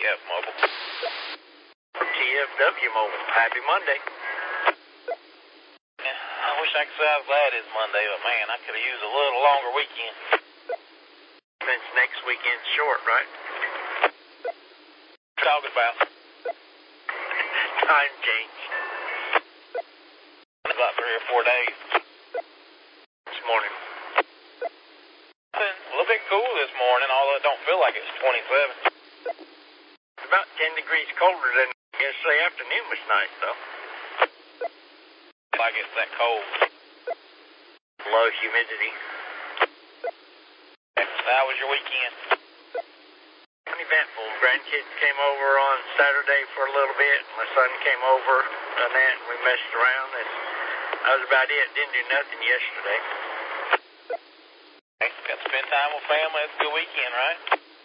TF Mobile. TFW Mobile. Happy Monday. Yeah, I wish I could say I was glad it's Monday, but man, I could have used a little longer weekend. Since next weekend's short, right? Talking about time change. About 3 or 4 days. This morning. It's been a little bit cool this morning, although it don't feel like it's 27. It's about 10 degrees colder than yesterday afternoon was nice, though. Like it's that cold. Low humidity. How was your weekend? Uneventful. Grandkids came over on Saturday for a little bit. My son came over and then we messed around, and that was about it. Didn't do nothing yesterday. Got to spend time with family. It's a good weekend, right?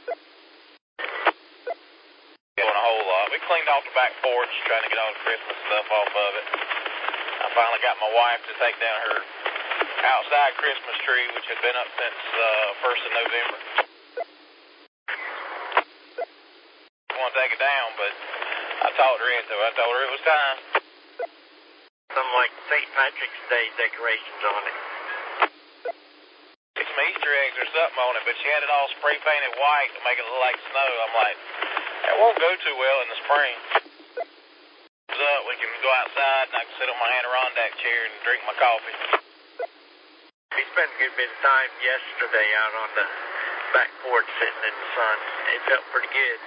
Doing a whole lot. We cleaned off the back porch, trying to get all the Christmas stuff off of it. I finally got my wife to take down her outside Christmas tree, which had been up since 1st of November. I want to take it down, but I talked her into it. I told her it was time. Something like St. Patrick's Day decorations on it. Some Easter eggs or something on it, but she had it all spray painted white to make it look like snow. I'm like, that won't go too well in the spring. Up, we can go outside and I can sit on my Adirondack chair and drink my coffee. We spent a good bit of time yesterday out on the back porch sitting in the sun. It felt pretty good.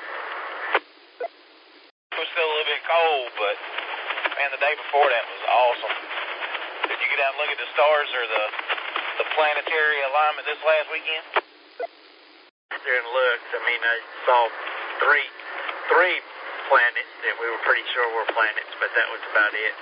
It was still a little bit cold, but man, the day before that was awesome. Did you get out and look at the stars or the planetary alignment this last weekend? There and looked. I mean, I saw three planets that we were pretty sure were planets, but that was about it.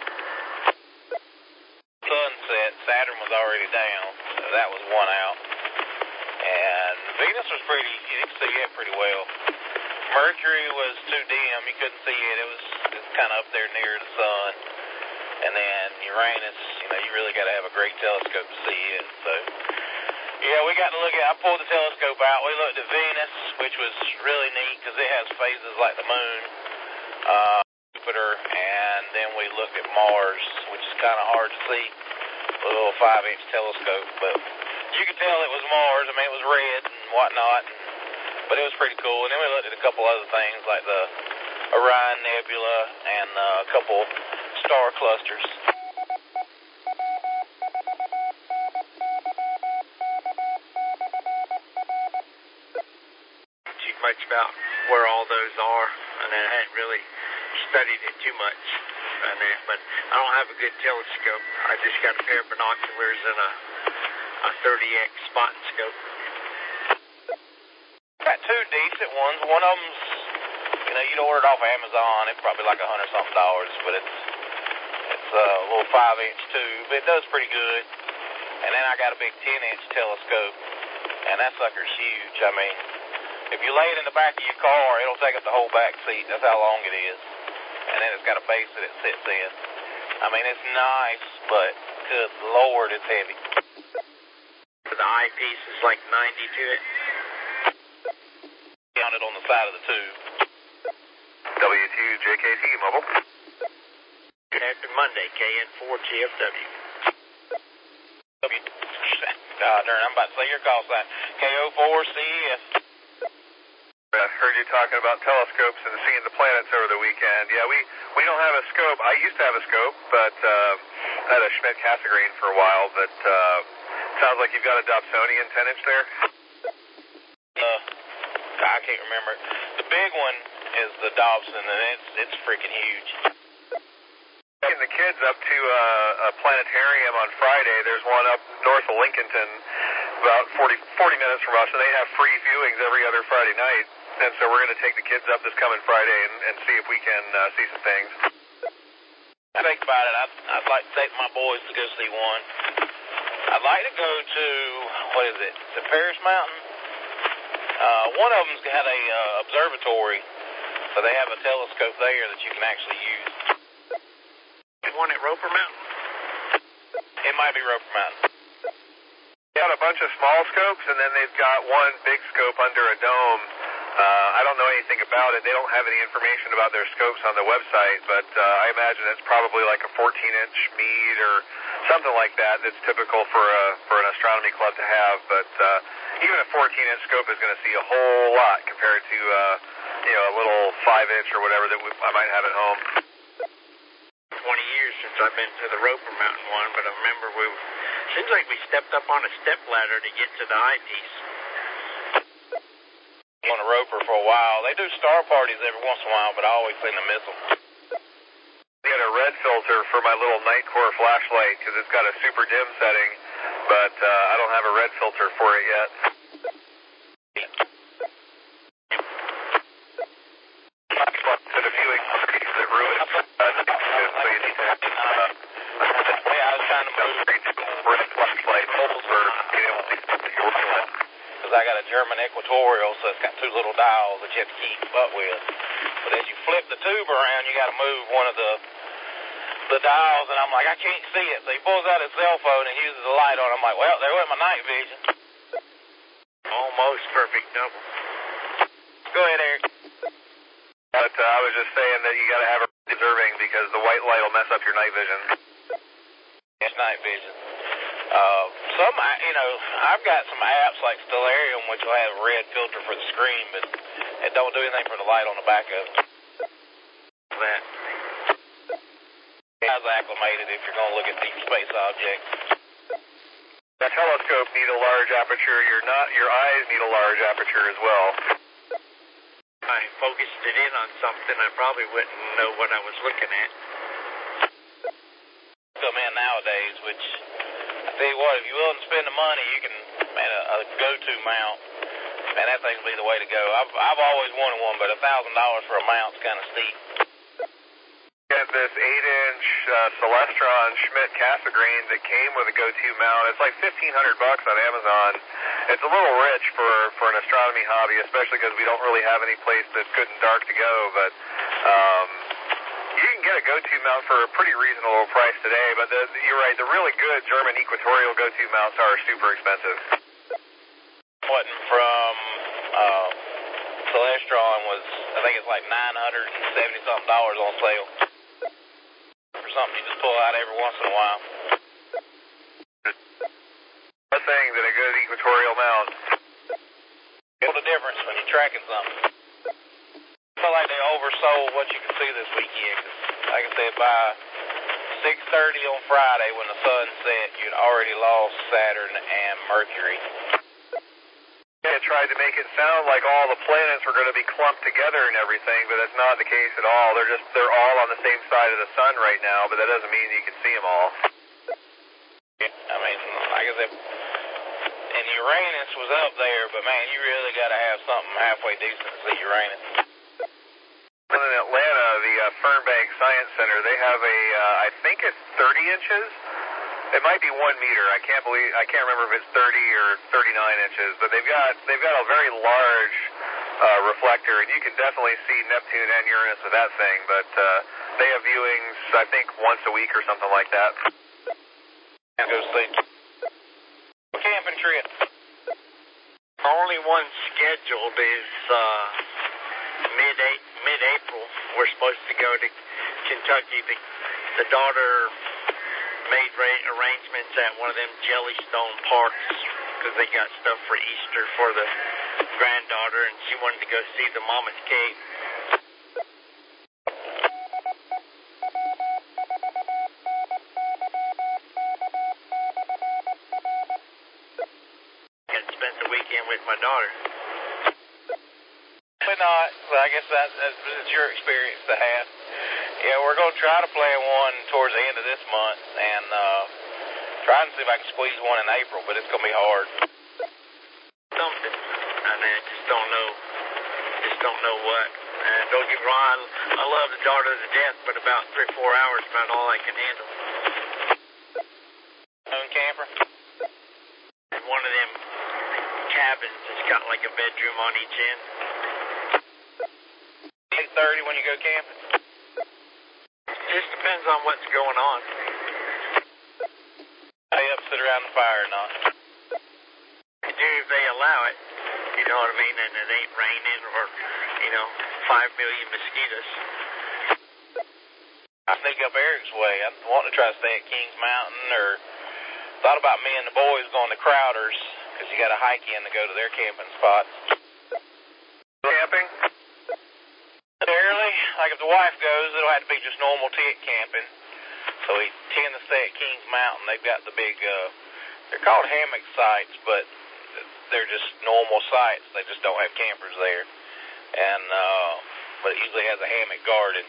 Sunset, Saturn was already down, so that was one out. And Venus was pretty, you could see it pretty well. Mercury was too dim, you couldn't see it. It was kind of up there near the sun. And then Uranus, you really got to have a great telescope to see it. So, yeah, we got to look at, I pulled the telescope out. We looked at Venus, which was really neat because it has phases like the moon, Jupiter, and then we looked at Mars, which is kind of hard to see with a little 5-inch telescope. But you could tell it was Mars. I mean, it was red and whatnot, but it was pretty cool. And then we looked at a couple other things like the Orion Nebula and a couple star clusters. Too much about where all those are, and I hadn't really studied it too much on that, but I don't have a good telescope. I just got a pair of binoculars and a 30x spotting scope. Got two decent ones. One of them's, you'd order it off Amazon. It's probably like $100-something, but it's a little 5-inch tube. It does pretty good. And then I got a big 10-inch telescope, and that sucker's huge. I mean, if you lay it in the back of your car, it'll take up the whole back seat. That's how long it is. And then it's got a base that it sits in. I mean, it's nice, but good Lord, it's heavy. The eyepiece is like 90 to it. Counted on the side of the tube. W2JKT Mobile. Happy Monday, KN4TFW. God darn, I'm about to say your call sign. KO4CEF. I heard you talking about telescopes and seeing the planets over the weekend. Yeah, we don't have a scope. I used to have a scope, but I had a Schmidt-Cassegrain for a while, but sounds like you've got a Dobsonian 10-inch there? I can't remember. The big one is the Dobson, and it's freaking huge. Taking the kids up to a planetarium on Friday. There's one up north of Lincolnton, about 40 minutes from us, and they have free viewings every other Friday night. And so we're going to take the kids up this coming Friday and see if we can see some things. I think about it. I'd like to take my boys to go see one. I'd like to go to, what is it? Is it Paris Mountain? One of them's got a observatory, so they have a telescope there that you can actually use. One at Roper Mountain? It might be Roper Mountain. They got a bunch of small scopes, and then they've got one big scope under a dome. I don't know anything about about it. They don't have any information about their scopes on the website, but I imagine it's probably like a 14-inch Meade or something like that that's typical for an astronomy club to have. But even a 14-inch scope is going to see a whole lot compared to a little 5-inch or whatever that I might have at home. 20 years since I've been to the Roper Mountain one, but I remember seems like we stepped up on a step ladder to get to the eyepiece. On a Roper for a while. They do star parties every once in a while, but I always seem to miss them. I had a red filter for my little night core flashlight because it's got a super dim setting, but I don't have a red filter for it yet. To the viewing parties that ruined so you need to have I was trying to move red flashlight holes for being able to see what you're working with. because I got a German Equatorial, so it's got two little dials that you have to keep up with. But as you flip the tube around, you got to move one of the dials, and I'm like, I can't see it. So he pulls out his cell phone and uses the light on. I'm like, well, there went my night vision. Almost perfect double. Go ahead, Eric. But I was just saying that you got to have it observing because the white light will mess up your night vision. It's night vision. I've got some apps like Stellarium, which will have a red filter for the screen, but it don't do anything for the light on the back of it. That. How's acclimated if you're going to look at deep space objects. The telescope need a large aperture. Your eyes need a large aperture as well. If I focused it in on something, I probably wouldn't know what I was looking at. Come in nowadays, which I tell you what, if you're willing to spend the money, you can, man, a go-to mount. Man, that thing will be the way to go. I've always wanted one, but $1,000 for a mount's kind of steep. Get this 8-inch Celestron Schmidt Cassegrain that came with a go-to mount. It's like $1,500 on Amazon. It's a little rich for an astronomy hobby, especially because we don't really have any place that's good and dark to go. But you can get a go-to mount for a pretty reasonable price today. But you're right, the really good German Equatorial go-to mounts are super expensive. Wasn't from Celestron was, I think it's like $970-something on sale. For something you just pull out every once in a while. One thing that a good equatorial mount. Feel the difference when you're tracking something. I feel like they oversold what you can see this weekend. Like I said, by 6:30 on Friday when the sun set, you'd already lost Saturn and Mercury. They tried to make it sound like all the planets were going to be clumped together and everything, but that's not the case at all. They're all on the same side of the sun right now, but that doesn't mean you can see them all. I mean, like I said, and Uranus was up there, but man, you really got to have something halfway decent to see Uranus. In Atlanta, the Fernbank Science Center, they have I think it's 30 inches. It might be 1 meter. I can't remember if it's 30 or 39 inches, but they've got a very large reflector, and you can definitely see Neptune and Uranus with that thing. But they have viewings, I think, once a week or something like that. Go see. Camping trip. Only one scheduled is mid-April. We're supposed to go to Kentucky. The daughter made arrangements at one of them Jellystone parks because they got stuff for Easter for the granddaughter, and she wanted to go see the Mammoth Cave. And spent the weekend with my daughter. But not, so I guess that's your experience to have. Yeah, we're going to try to plan one towards the end of this month and try and see if I can squeeze one in April, but it's going to be hard. Something. I mean, I just don't know what. And don't get me wrong, I love the daughter to death, but about 3 or 4 hours is about all I can handle. Own camper? And one of them cabins that's got like a bedroom on each end. 8:30 when you go camping? Just depends on what's going on. Stay up, sit around the fire or not? You do if they allow it. You know what I mean? And it ain't raining or, 5 million mosquitoes. I sneak up Eric's way. I want to try to stay at Kings Mountain, or thought about me and the boys going to Crowder's, because you got to hike in to go to their camping spots. Camping? Early, like if the wife goes, it'll have to be just normal tent camping. So we tend to stay at Kings Mountain. They've got the big, they're called hammock sites, but they're just normal sites. They just don't have campers there. And, but it usually has a hammock garden.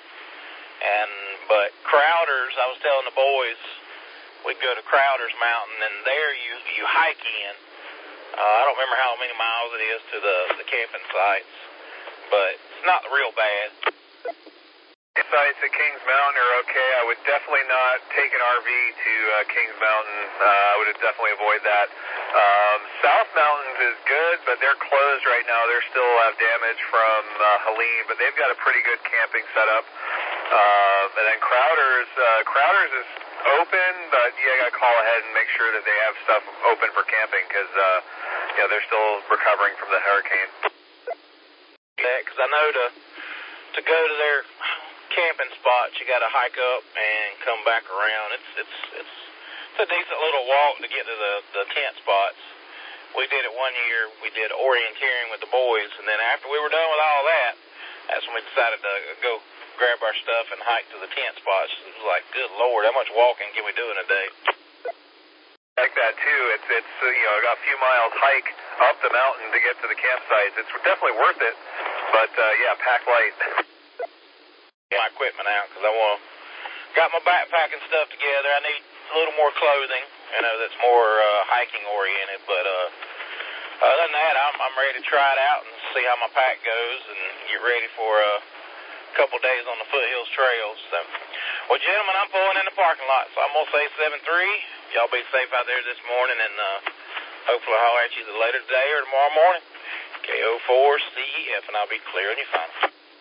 But Crowder's, I was telling the boys, we'd go to Crowder's Mountain, and there you hike in. I don't remember how many miles it is to the camping sites, but it's not real bad. The sites at Kings Mountain are okay. I would definitely not take an RV to Kings Mountain. I would definitely avoid that. South Mountains is good, but they're closed right now. They still have damage from Helene, but they've got a pretty good camping setup. And then Crowder's is open, but you got to call ahead and make sure that they have stuff open for camping, because they're still recovering from the hurricane. Yeah, because I know to go to their camping spots, you got to hike up and come back around. It's a decent little walk to get to the tent spots. We did it one year. We did orienteering with the boys, and then after we were done with all that, that's when we decided to go grab our stuff and hike to the tent spots. It was like, good Lord, how much walking can we do in a day? Like that too. It's got a few miles hike up the mountain to get to the campsites. It's definitely worth it, but pack light. Get my equipment out, because got my backpack and stuff together. I need a little more clothing, that's more hiking oriented. But other than that, I'm ready to try it out and see how my pack goes and get ready for a couple days on the Foothills Trails. So, well, gentlemen, I'm pulling in the parking lot, so I'm gonna say 7-3. Y'all be safe out there this morning, and hopefully I'll holler at you either later today or tomorrow morning. KO4CEF, and I'll be clear on your phone.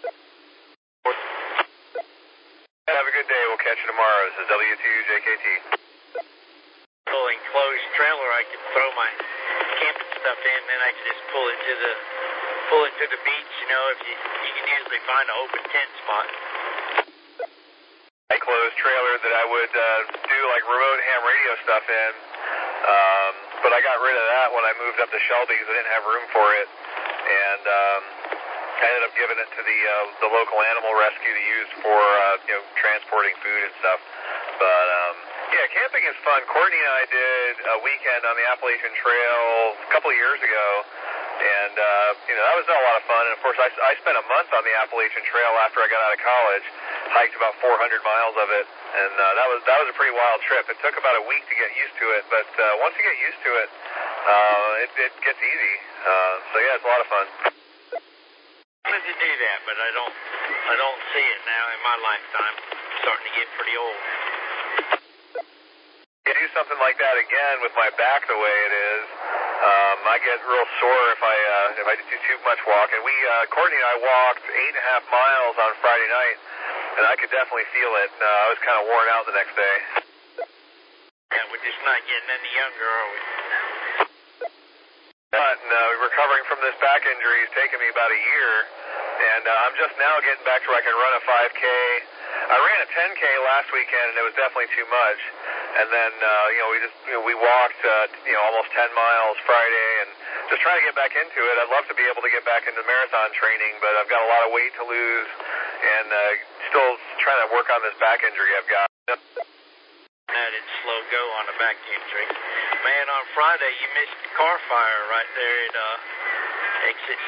Have a good day. We'll catch you tomorrow. This is W2JKT. Full enclosed trailer, I could throw my camping stuff in, then I could just pull it to the beach. If you can usually find an open tent spot. Enclosed trailer that I would do like remote ham radio stuff in, but I got rid of that when I moved up to Shelby because I didn't have room for it, and I ended up giving it to the local animal rescue to use for transporting food and stuff. But camping is fun. Courtney and I did a weekend on the Appalachian Trail a couple of years ago, and that was a lot of fun. And of course, I spent a month on the Appalachian Trail after I got out of college, hiked about 400 miles of it, and that was a pretty wild trip. It took about a week to get used to it, but once you get used to it, it gets easy. So it's a lot of fun. I wanted to do that, but I don't see it now in my lifetime. I'm starting to get pretty old. To do something like that again with my back the way it is, I get real sore if I do too much walking. Courtney and I walked 8.5 miles on Friday night, and I could definitely feel it. I was kind of worn out the next day. Yeah, we're just not getting any younger, are we? But recovering from this back injury has taken me about a year, and I'm just now getting back to where I can run a 5K. I ran a 10K last weekend, and it was definitely too much. And then we walked almost 10 miles Friday, and just trying to get back into it. I'd love to be able to get back into marathon training, but I've got a lot of weight to lose, and still trying to work on this back injury I've got. Added slow go on the back injury. Man, on Friday you missed the car fire right there at exit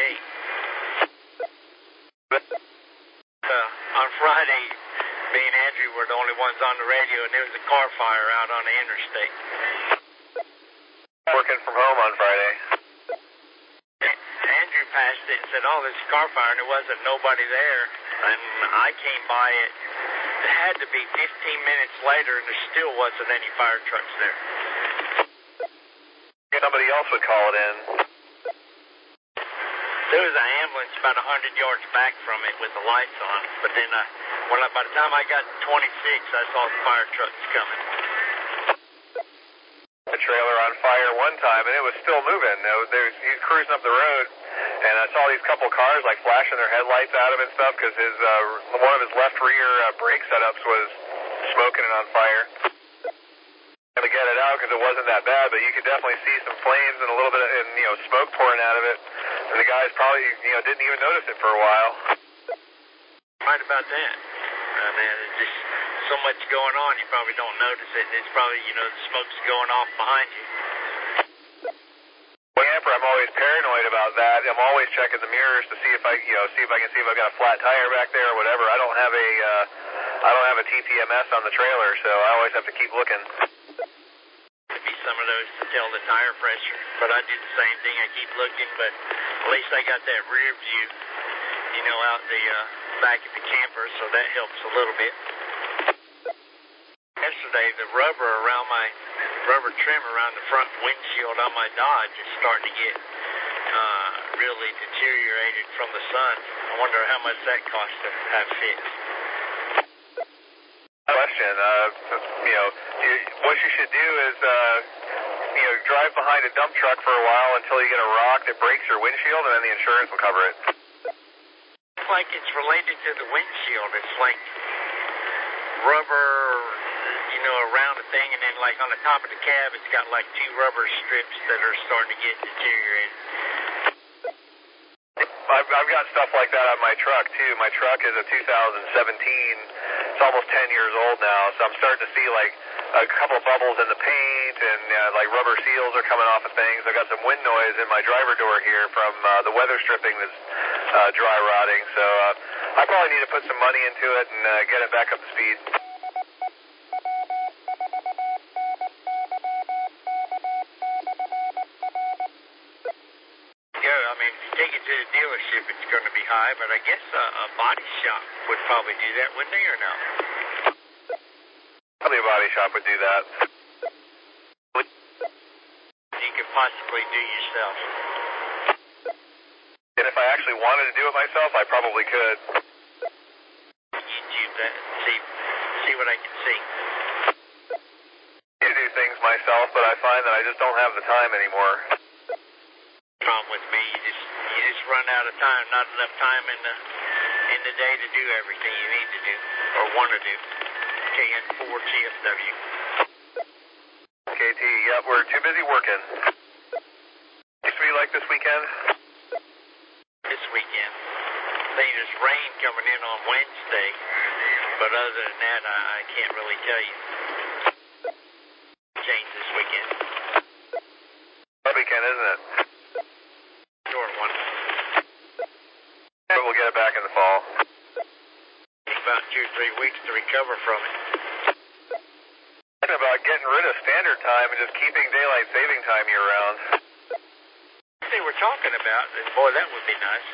68. On Friday, me and Andrew were the only ones on the radio, and there was a car fire out on the interstate. Working from home on Friday. Andrew passed it and said, "Oh, there's a car fire," and there wasn't nobody there. And I came by it. It had to be 15 minutes later, and there still wasn't any fire trucks there. Somebody else would call it in. There was an ambulance about 100 yards back from it with the lights on, but then by the time I got to 26, I saw the fire trucks coming. A trailer on fire one time, and it was still moving. He was cruising up the road, And I saw these couple cars like flashing their headlights at him and stuff because one of his left rear brake setups was smoking and on fire. To get it out because it wasn't that bad, but you could definitely see some flames and a little bit of smoke pouring out of it. And the guys probably didn't even notice it for a while. Right about that. Man, there's just so much going on, you probably don't notice it. It's probably the smoke's going off behind you. Camper, I'm always paranoid about that. I'm always checking the mirrors to see if I can see if I've got a flat tire back there or whatever. I don't have a TPMS on the trailer, so I always have to keep looking. Could be some of those to tell the tire pressure, but I do the same thing. I keep looking, but at least I got that rear view, out the back of the camper, so that helps a little bit. Yesterday, the rubber trim around the front windshield on my Dodge is starting to get really deteriorated from the sun. I wonder how much that costs to have fixed. Question, what you should do is, drive behind a dump truck for a while until you get a rock that breaks your windshield, and then the insurance will cover it. It's like it's related to the windshield. It's like rubber, around the thing, and then like on the top of the cab, it's got like two rubber strips that are starting to get deteriorated. I've got stuff like that on my truck too. My truck is a 2017. It's almost 10 years old now, so I'm starting to see like a couple of bubbles in the paint, and like rubber seals are coming off of things. I've got some wind noise in my driver door here from the weather stripping that's dry rotting. So I probably need to put some money into it and get it back up to speed. Take it to the dealership, it's going to be high, but I guess a body shop would probably do that, wouldn't they, or no? Probably a body shop would do that. You could possibly do yourself. And if I actually wanted to do it myself, I probably could. YouTube that and see what I can see. I do things myself, but I find that I just don't have the time anymore. Problem with me, you just run out of time, not enough time in the day to do everything you need to do or want to do. KN4 GFW. KT, yep, we're too busy working. Used to be like this weekend? This weekend. I think there's rain coming in on Wednesday, but other than that, I can't really tell you. Change this weekend. That weekend, isn't it? Short one. But we'll get it back in the fall. Take about 2 or 3 weeks to recover from it. Thinking about getting rid of standard time and just keeping daylight saving time year round. They were talking about it. Boy, that would be nice.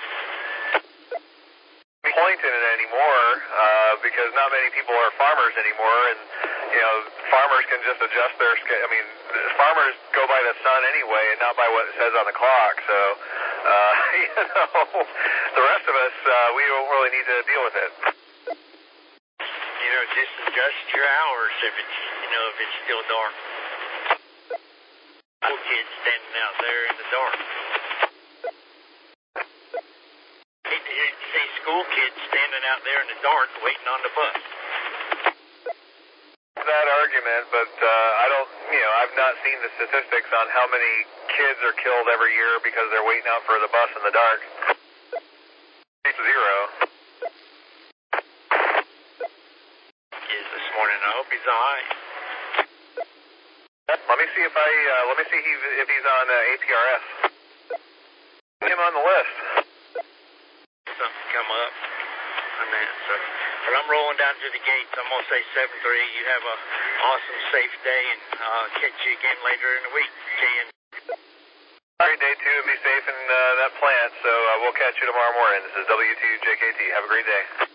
Point in it anymore because not many people are farmers anymore, and farmers can just adjust their schedule. I mean, farmers go by the sun anyway and not by what it says on the clock, so the rest of us, we don't really need to deal with it. Just adjust your hours if it's still dark. School kids standing out there in the dark. See school kids standing out there in the dark waiting on the bus. That argument, but I don't, I've not seen the statistics on how many kids are killed every year because they're waiting out for the bus in the dark. It's 0. Is this morning? I hope he's alright. Let me see if he's on APRS. Put him on the list. Something come up on that. So, but I'm rolling down to the gates. I'm gonna say 7-3. You have a awesome, safe day, and I'll catch you again later in the week. Great day too, and be safe in that plant. So we'll catch you tomorrow morning. This is W2JKT. Have a great day.